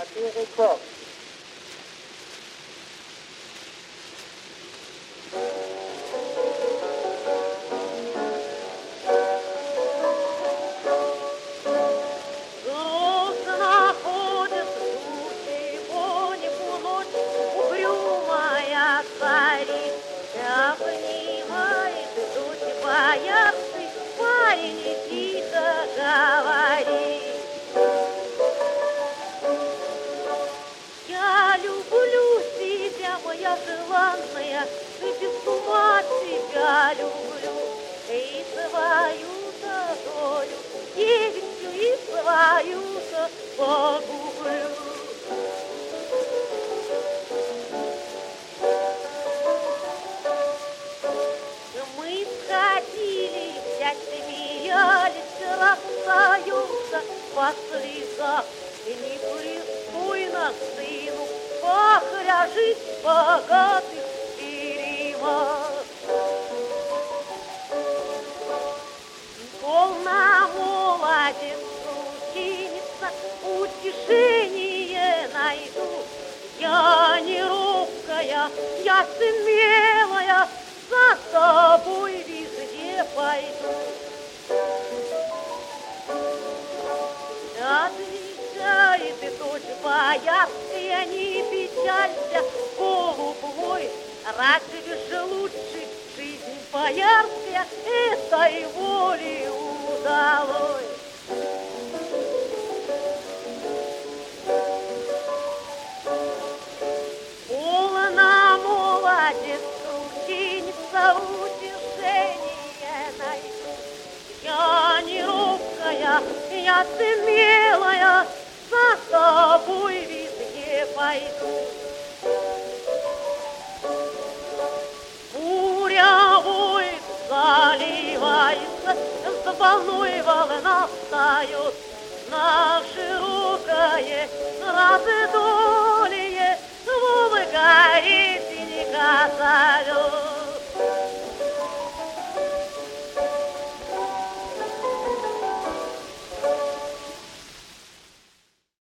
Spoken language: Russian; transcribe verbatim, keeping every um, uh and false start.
Оберегов. Моя желанная, ты без ума тебя люблю, и свою-то долю, девичью и свою-то погублю. Мы сходили, вся смеялись, расстаются по слезах, и непристойно сыну пахаря жить богатых перемах. Полна молодец, ученица, утешение найду. Я не робкая, я смелая, за тобой везде пойду. Отвечай ты, дочь боярская, не печалься, голубой, разве же лучше жизнь боярская этой воли удалой? Полна молодец, ученица, утешение найду. Я не робкая, я смелая, за тобой везде пойду. Буря воет, заливается, с волной волна встает, на широкое раздолье.